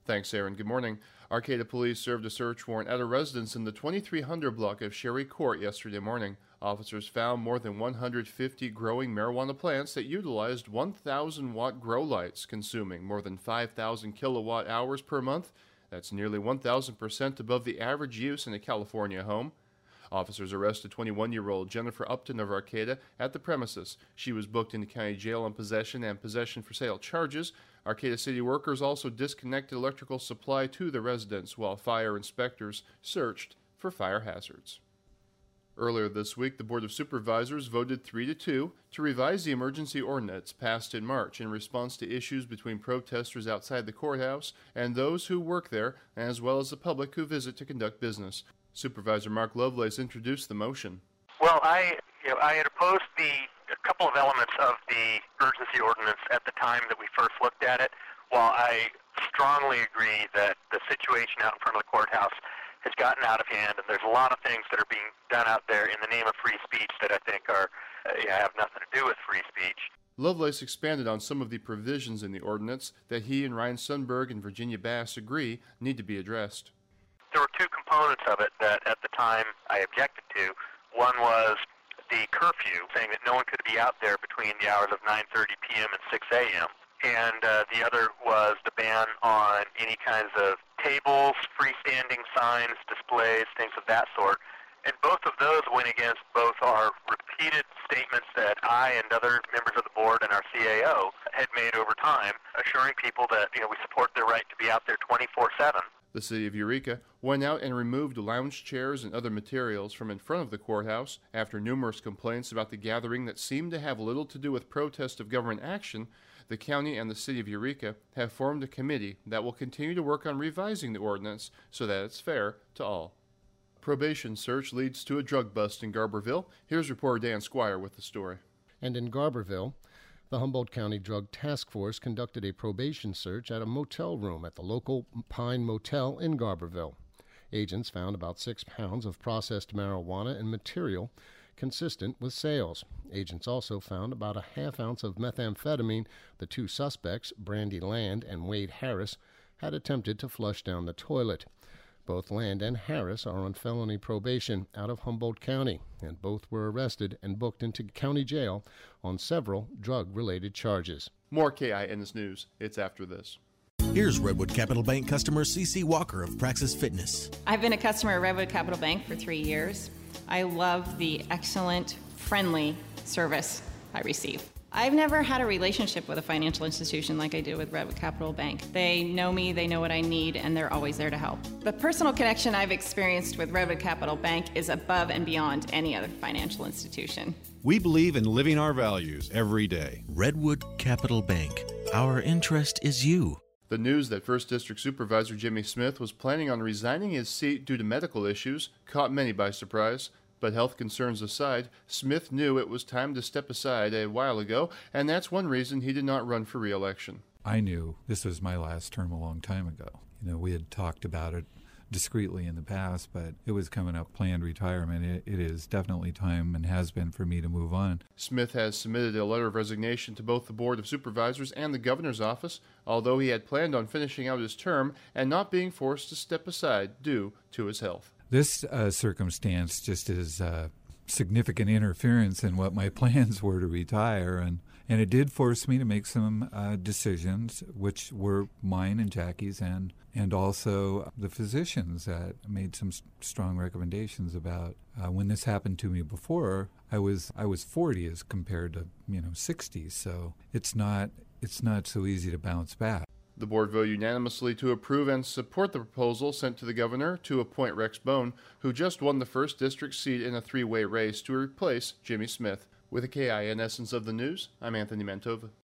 Thanks, Aaron. Good morning. Arcata police served a search warrant at a residence in the 2300 block of Sherry Court yesterday morning. Officers found more than 150 growing marijuana plants that utilized 1,000-watt grow lights, consuming more than 5,000 kilowatt hours per month. That's nearly 1,000% above the average use in a California home. Officers arrested 21-year-old Jennifer Upton of Arcata at the premises. She was booked into county jail on possession and possession for sale charges. Arcata city workers also disconnected electrical supply to the residence while fire inspectors searched for fire hazards. Earlier this week, the Board of Supervisors voted 3-2 to revise the emergency ordinance passed in March in response to issues between protesters outside the courthouse and those who work there, as well as the public who visit to conduct business. Supervisor Mark Lovelace introduced the motion. Well, I had opposed a couple of elements of the urgency ordinance at the time that we first looked at it. While I strongly agree that the situation out in front of the courthouse has gotten out of hand, and there's a lot of things that are being done out there in the name of free speech that I think have nothing to do with free speech. Lovelace expanded on some of the provisions in the ordinance that he and Ryan Sundberg and Virginia Bass agree need to be addressed. There were two components of it that at the time I objected to. One was the curfew, saying that no one could be out there between the hours of 9:30 p.m. and 6 a.m. And the other was the ban on any kinds of tables, freestanding signs, displays, things of that sort. And both of those went against both our repeated statements that I and other members of the board and our CAO had made over time, assuring people that we support their right to be out there 24/7. The city of Eureka went out and removed lounge chairs and other materials from in front of the courthouse after numerous complaints about the gathering that seemed to have little to do with protest of government action. The county and the city of Eureka have formed a committee that will continue to work on revising the ordinance so that it's fair to all. Probation search leads to a drug bust in Garberville. Here's reporter Dan Squire with the story. And in Garberville, the Humboldt County Drug Task Force conducted a probation search at a motel room at the local Pine Motel in Garberville. Agents found about 6 pounds of processed marijuana and material consistent with sales. Agents also found about a half ounce of methamphetamine the two suspects, Brandy Land and Wade Harris, had attempted to flush down the toilet. Both Land and Harris are on felony probation out of Humboldt County, and both were arrested and booked into county jail on several drug-related charges. More KINS News. It's after this. Here's Redwood Capital Bank customer CC Walker of Praxis Fitness. I've been a customer at Redwood Capital Bank for 3 years. I love the excellent, friendly service I receive. I've never had a relationship with a financial institution like I did with Redwood Capital Bank. They know me, they know what I need, and they're always there to help. The personal connection I've experienced with Redwood Capital Bank is above and beyond any other financial institution. We believe in living our values every day. Redwood Capital Bank. Our interest is you. The news that 1st District Supervisor Jimmy Smith was planning on resigning his seat due to medical issues caught many by surprise. But health concerns aside, Smith knew it was time to step aside a while ago, and that's one reason he did not run for re-election. I knew this was my last term a long time ago. We had talked about it discreetly in the past, but it was coming up, planned retirement. It is definitely time and has been for me to move on. Smith has submitted a letter of resignation to both the Board of Supervisors and the Governor's office, although he had planned on finishing out his term and not being forced to step aside due to his health. This circumstance just is significant interference in what my plans were to retire, and it did force me to make some decisions, which were mine and Jackie's, and also the physicians that made some strong recommendations about when this happened to me before. I was 40 as compared to 60, so it's not so easy to bounce back. The board voted unanimously to approve and support the proposal sent to the governor to appoint Rex Bone, who just won the 1st District seat in a 3-way race to replace Jimmy Smith. With the KIN Essence of the News, I'm Anthony Mantova.